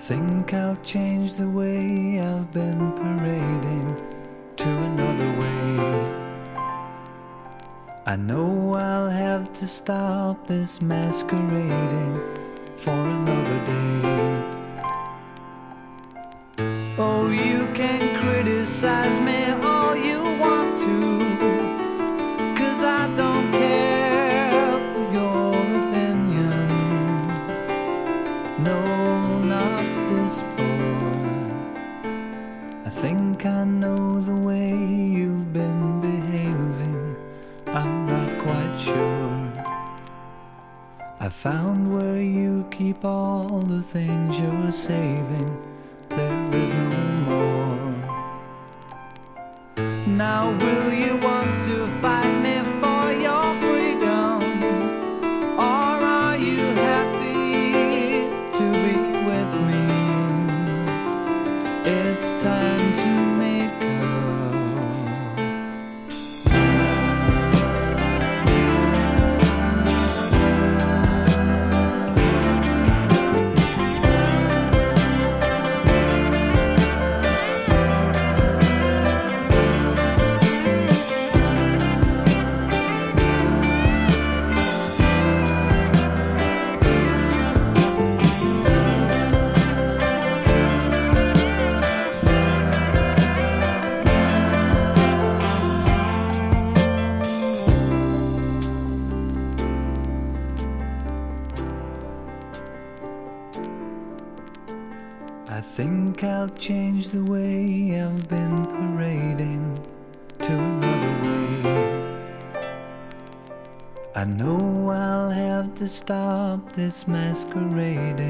think I'll change the way I've been parading to another way. I know I'll have to stop this masquerading for another day. Oh, you can criticize me all you want to, 'cause I don't care for your opinion. No, not this boy. I think I know the way you've been behaving. I'm not quite sure. I found where you keep all the things you're saving. There is no more. Now will you want to fight me for your freedom, or are you happy to be with me? It's time to make I think I'll change the way I've been parading to another way. I know I'll have to stop this masquerading